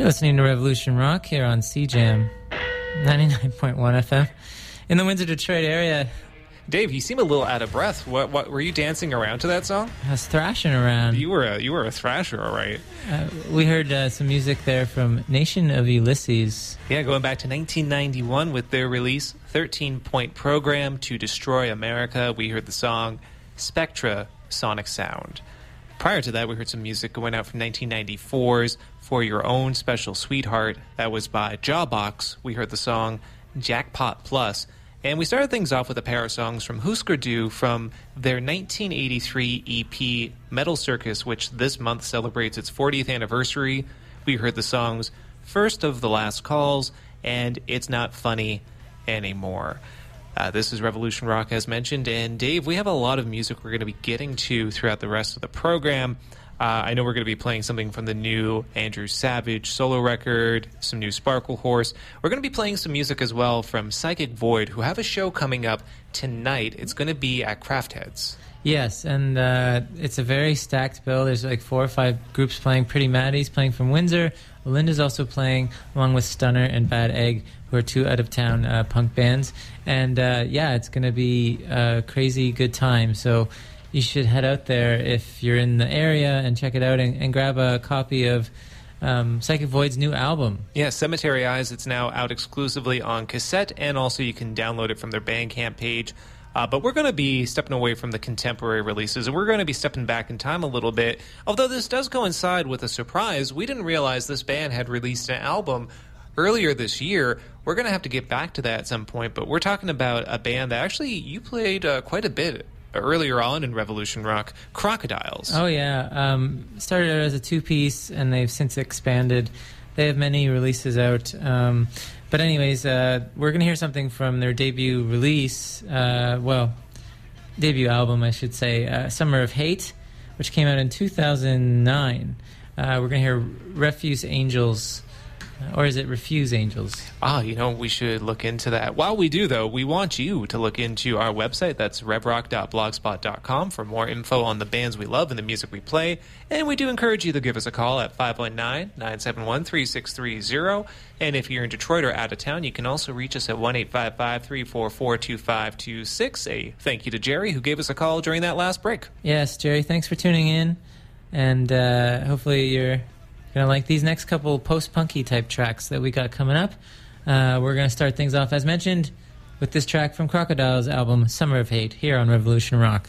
You're listening to Revolution Rock here on CJAM 99.1 FM in the Windsor, Detroit area. Dave, you seem a little out of breath. What were you dancing around to that song? I was thrashing around. You were a thrasher, all right. We heard some music there from Nation of Ulysses. Yeah, going back to 1991 with their release, 13-Point Program to Destroy America. We heard the song Spectra, Sonic Sound. Prior to that, we heard some music going out from 1994's For Your Own Special Sweetheart. That was by Jawbox. We heard the song Jackpot Plus. And we started things off with a pair of songs from Husker Du from their 1983 EP Metal Circus, which this month celebrates its 40th anniversary. We heard the songs First of the Last Calls and It's Not Funny Anymore. This is Revolution Rock, as mentioned. And Dave, we have a lot of music we're going to be getting to throughout the rest of the program. I know we're going to be playing something from the new Andrew Savage solo record, some new Sparkle Horse. We're going to be playing some music as well from Psychic Void, who have a show coming up tonight. It's going to be at Craft Heads. Yes, and it's a very stacked bill. There's like 4 or 5 groups playing. Pretty Maddie's playing from Windsor. Linda's also playing, along with Stunner and Bad Egg, who are 2 out-of-town punk bands. And it's going to be a crazy good time. So you should head out there if you're in the area and check it out and grab a copy of Psychic Void's new album. Yeah, Cemetery Eyes. It's now out exclusively on cassette, and also you can download it from their Bandcamp page. But we're going to be stepping away from the contemporary releases, and we're going to be stepping back in time a little bit. Although this does coincide with a surprise. We didn't realize this band had released an album earlier this year. We're going to have to get back to that at some point, but we're talking about a band that actually you played quite a bit earlier on in Revolution Rock, Crocodiles. Oh, yeah. Started out as a 2-piece, and they've since expanded. They have many releases out. But anyways, we're going to hear something from their debut release, debut album, I should say, Summer of Hate, which came out in 2009. We're going to hear Refuse Angels. Or is it Refuse Angels? We should look into that. While we do, though, we want you to look into our website. That's revrock.blogspot.com for more info on the bands we love and the music we play. And we do encourage you to give us a call at 519-971-3630. And if you're in Detroit or out of town, you can also reach us at 1-855-344-2526. A thank you to Jerry, who gave us a call during that last break. Yes, Jerry, thanks for tuning in. And hopefully you're gonna like these next couple post-punky type tracks that we got coming up. We're gonna start things off, as mentioned, with this track from Crocodile's album Summer of Hate here on Revolution Rock.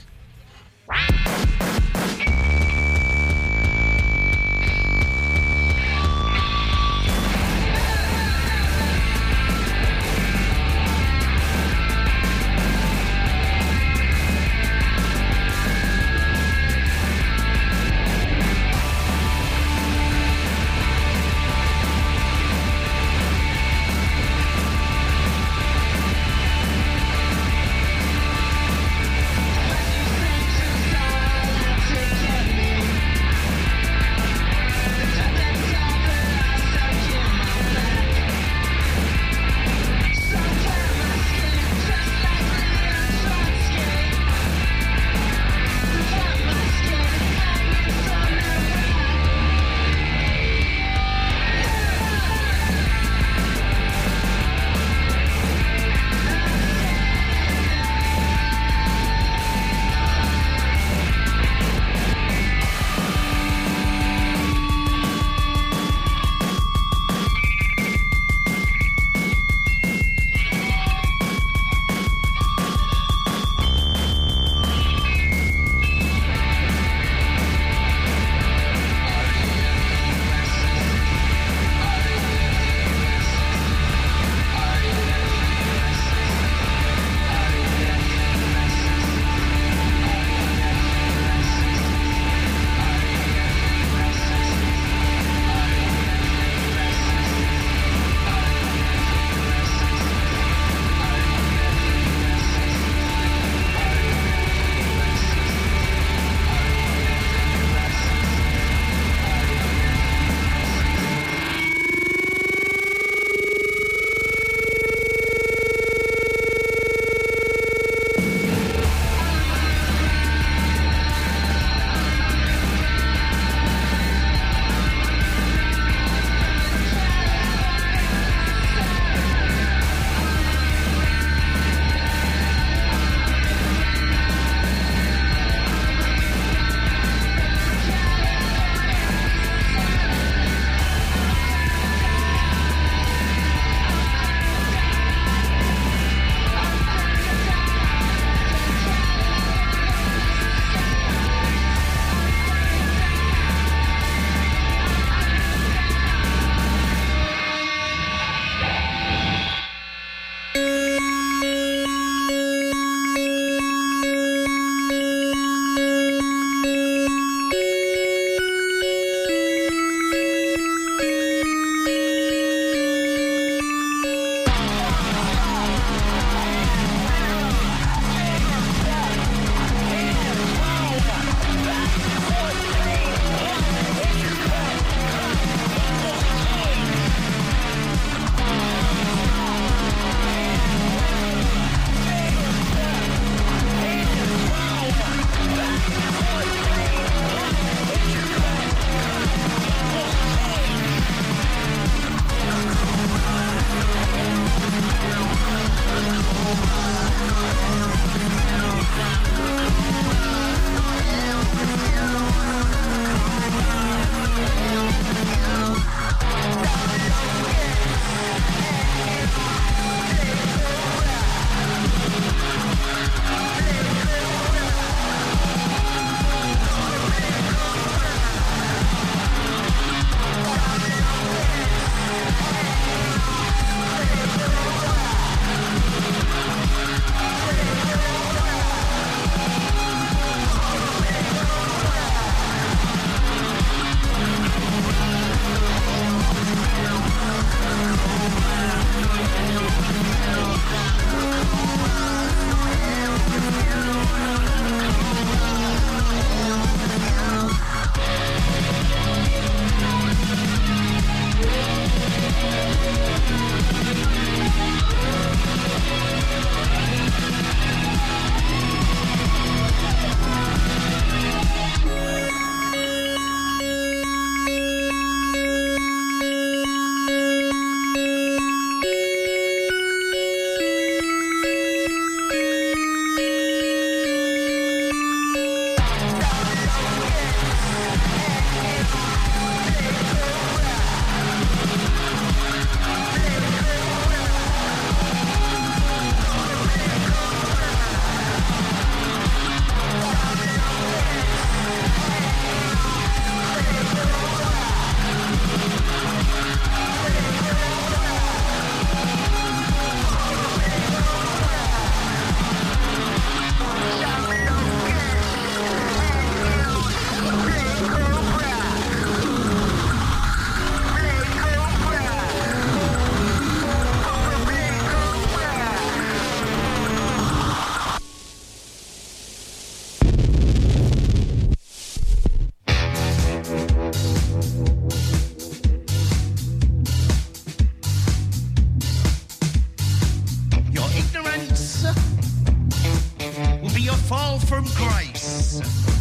you fall from grace.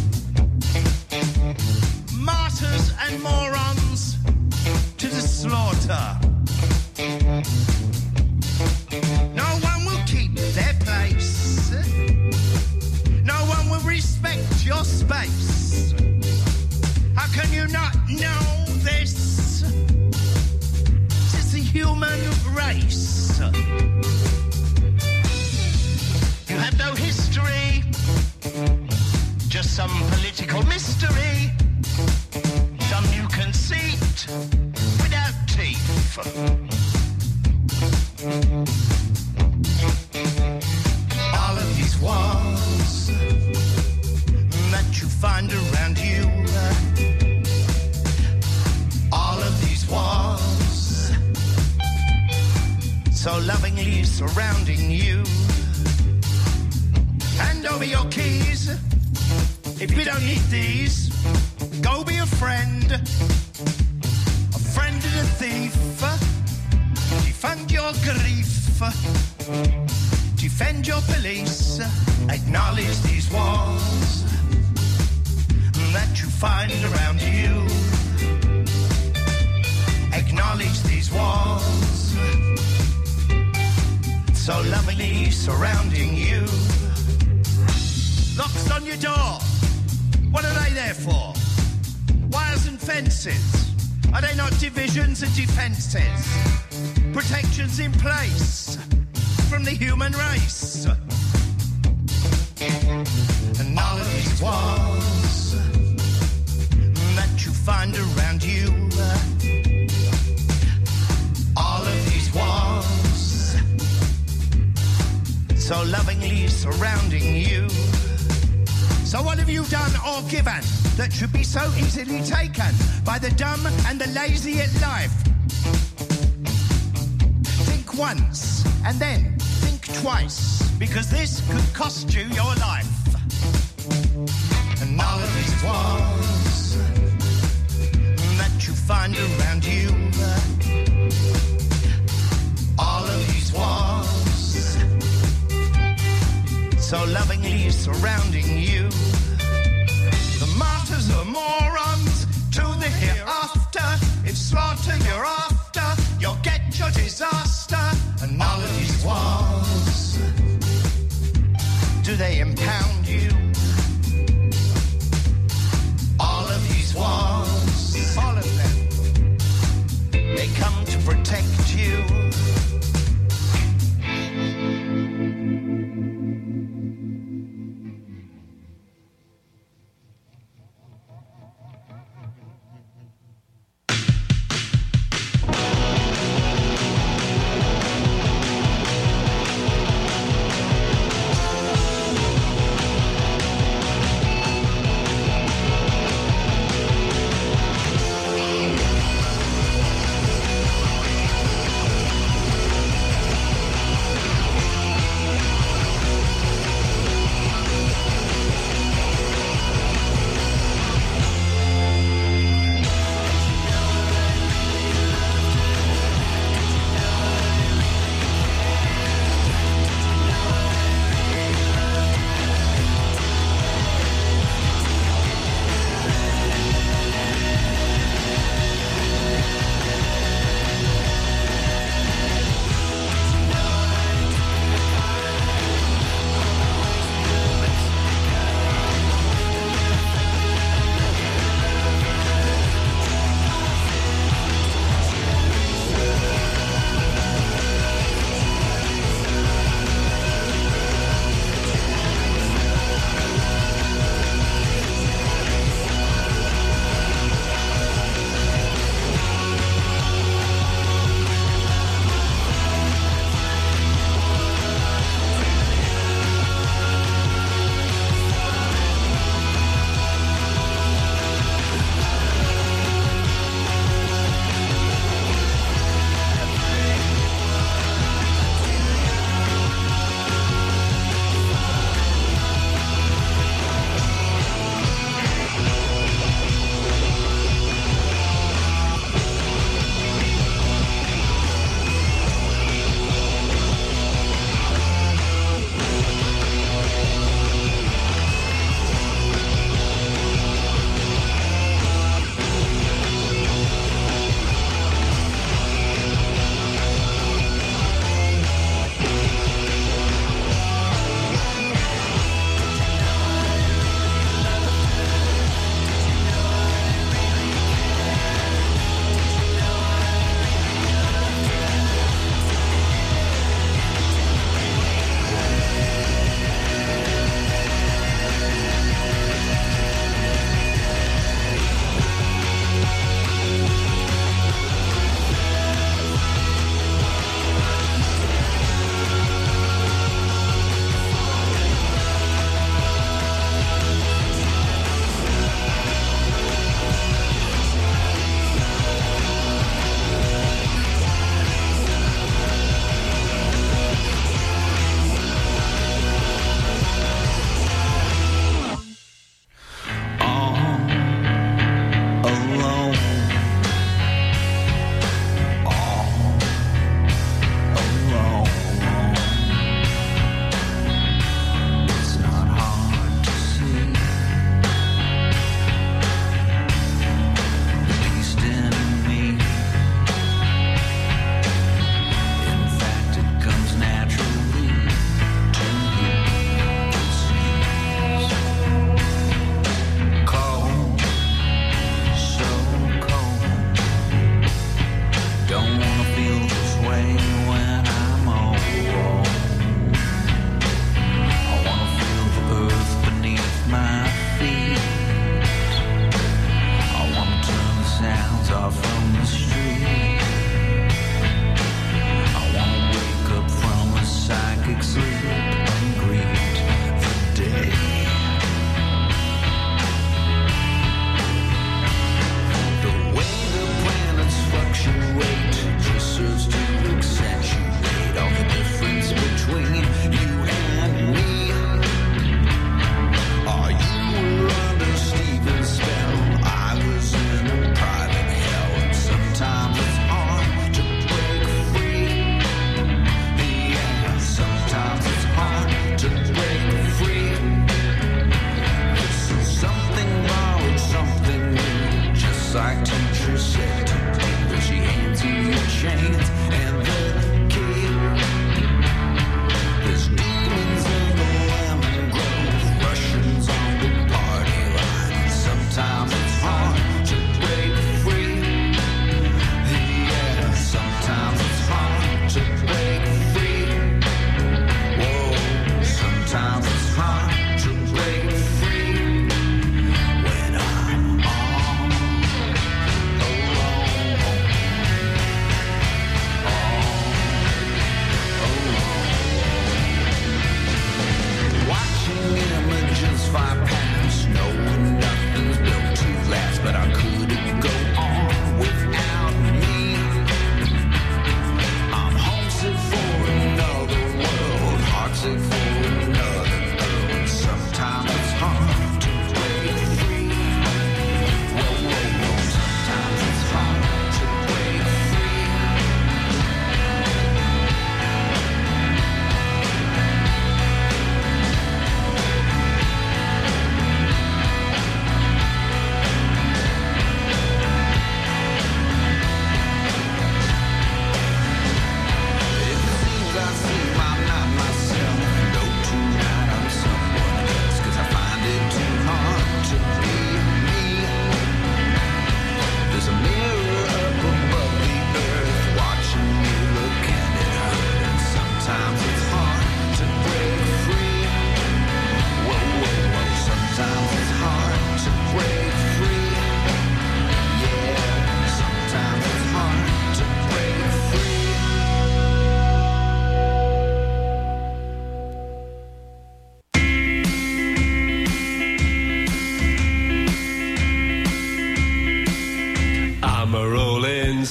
Martyrs and morons to the slaughter. No one will keep their place. No one will respect your space. How can you not know this? It's the human race. You have no history, just some political mystery, some new conceit without teeth. All of these walls that you find around you, all of these walls so lovingly surrounding you. Hand over your keys. If you don't need these, go be a friend to the thief. Defend your grief. Defend your police. Acknowledge these walls that you find around you. Acknowledge these walls so lovingly surrounding you. Locks on your door. What are they there for? Wires and fences. Are they not divisions and defences? Protections in place from the human race. And all of these walls that you find around you. All of these walls so lovingly surrounding you. So what have you done or given that should be so easily taken by the dumb and the lazy at life? Think once and then think twice, because this could cost you your life. And all of these walls that you find around you, all of these walls so lovingly surrounding you. The martyrs are morons to the hereafter. If slaughter you're after, you'll get your disaster. And all of these walls, do they impound you? All of these walls, all of them, they come to protect you.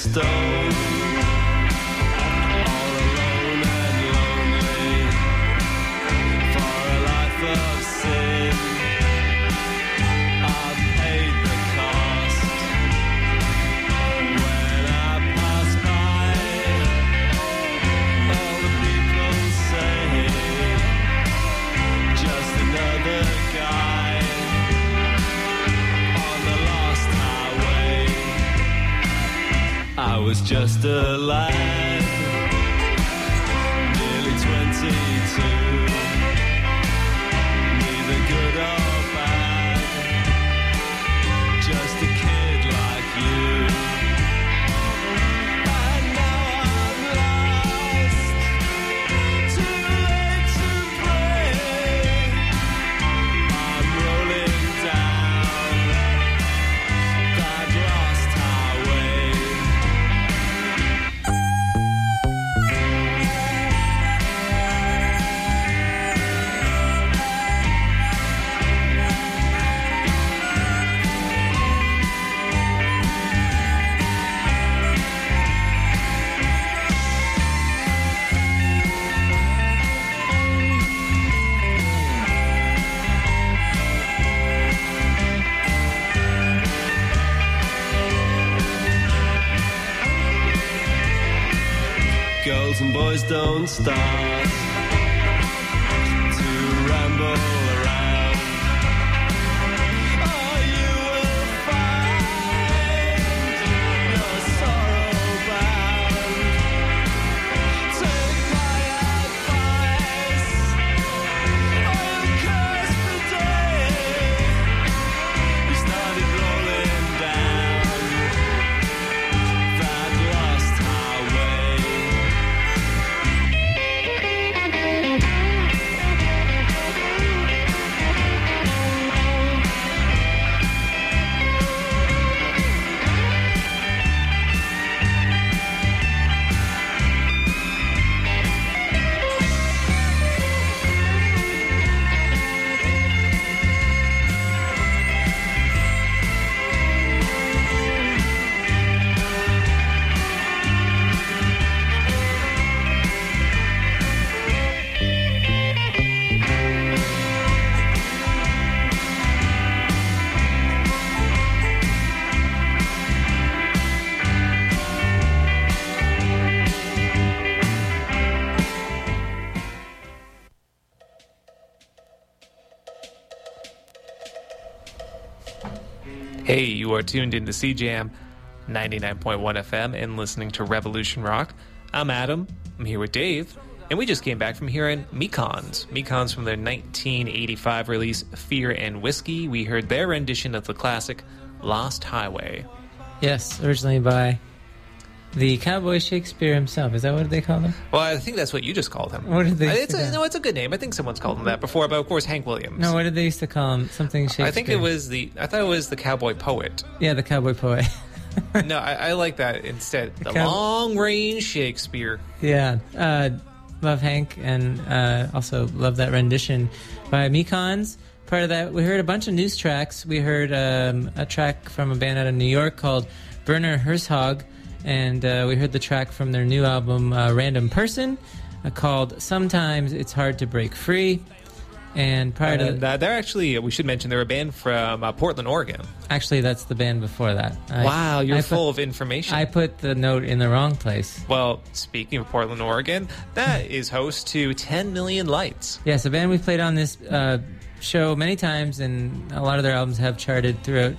stone. All alone and lonely for a life of sin. I've paid the cost when I pass by. All the people say just another guy on the lost highway. I was just a lad, nearly 22, neither good or bad, just a kid like you. And now I'm lost, too late to pray. I'm rolling down that lost highway. Girls and boys don't start to ramble around. Oh, you will find your sorrow bound. Take my advice, oh, curse the day you started rolling down that lost highway. Hey, you are tuned into CJAM 99.1 FM and listening to Revolution Rock. I'm Adam. I'm here with Dave. And we just came back from hearing Mekons. Mekons from their 1985 release, Fear and Whiskey. We heard their rendition of the classic Lost Highway. Yes, originally by the Cowboy Shakespeare himself. Is that what they call him? Well, I think that's what you just called him. What did they it's a good name. I think someone's called him that before, but of course Hank Williams. No, what did they used to call him? Something Shakespeare. I thought it was the Cowboy Poet. Yeah, the Cowboy Poet. No, I like that instead. The Cow- long-range Shakespeare. Yeah, love Hank, and also love that rendition by Mekons. Part of that, we heard a bunch of news tracks. We heard a track from a band out of New York called Werner Herzog, and we heard the track from their new album, Random Person, called Sometimes It's Hard to Break Free. And prior to they're actually, we should mention, they're a band from Portland, Oregon. Actually, that's the band before that. Wow, you're full of information. I put the note in the wrong place. Well, speaking of Portland, Oregon, that is host to 10 Million Lights. Yes, a band we played on this show many times, and a lot of their albums have charted throughout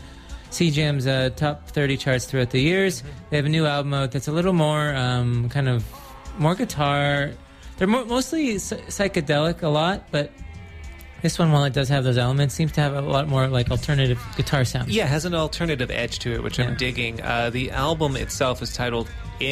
CJAM's top 30 charts throughout the years. Mm-hmm. They have a new album out that's a little more kind of more guitar. They're mostly psychedelic a lot, but this one, while it does have those elements, seems to have a lot more like alternative guitar sound. Yeah, it has an alternative edge to it, which I'm digging. The album itself is titled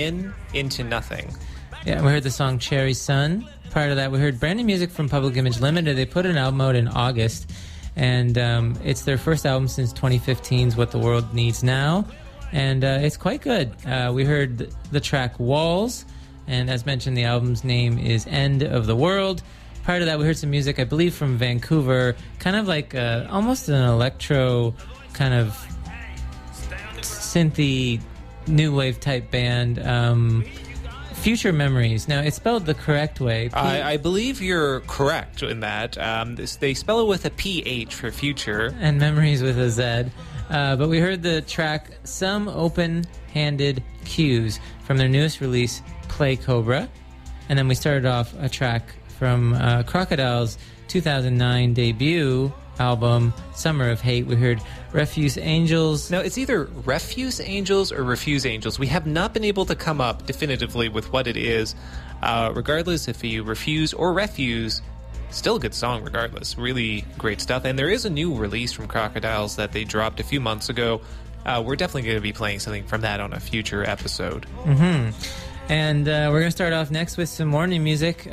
Into Nothing. Yeah, we heard the song Cherry Sun. Prior to that, we heard brand new music from Public Image Limited. They put an album out in August, and it's their first album since 2015's What the World Needs Now, and it's quite good. We heard the track Walls, and as mentioned, the album's name is End of the World. Prior to that, we heard some music, I believe, from Vancouver, kind of like almost an electro kind of synthy new wave type band. Future Memories. Now, it's spelled the correct way. I believe you're correct in that. They spell it with a PH for future. And Memories with a Z. But we heard the track Some Open-Handed Cues from their newest release, Play Cobra. And then we started off a track from Crocodile's 2009 debut album, Summer of Hate. We heard Refuse Angels. Now, it's either Refuse Angels or Refuse Angels. We have not been able to come up definitively with what it is. Regardless if you refuse or refuse, still a good song regardless. Really great stuff. And there is a new release from Crocodiles that they dropped a few months ago. We're definitely going to be playing something from that on a future episode. Mm-hmm. And we're going to start off next with some more new music.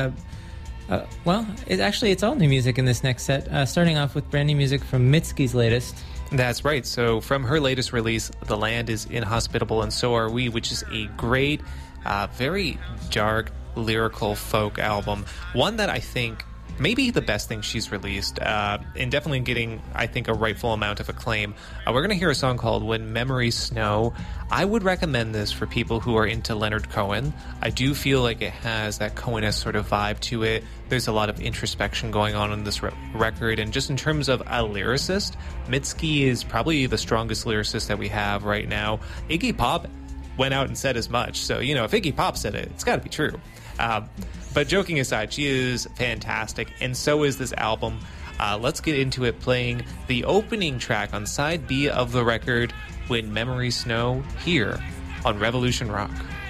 It's all new music in this next set. Starting off with brand new music from Mitski's latest. That's right. So from her latest release, The Land is Inhospitable and So Are We, which is a great, very dark, lyrical folk album. One that I think maybe the best thing she's released, and definitely getting, I think, a rightful amount of acclaim. We're going to hear a song called When Memories Snow. I would recommend this for people who are into Leonard Cohen. I do feel like it has that Cohen-esque sort of vibe to it. There's a lot of introspection going on in this record, and just in terms of a lyricist, Mitski is probably the strongest lyricist that we have right now. Iggy Pop went out and said as much, so, if Iggy Pop said it, it's got to be true. But joking aside, she is fantastic, and so is this album. Let's get into it, playing the opening track on side B of the record, When Memories Snow, here on Revolution Rock.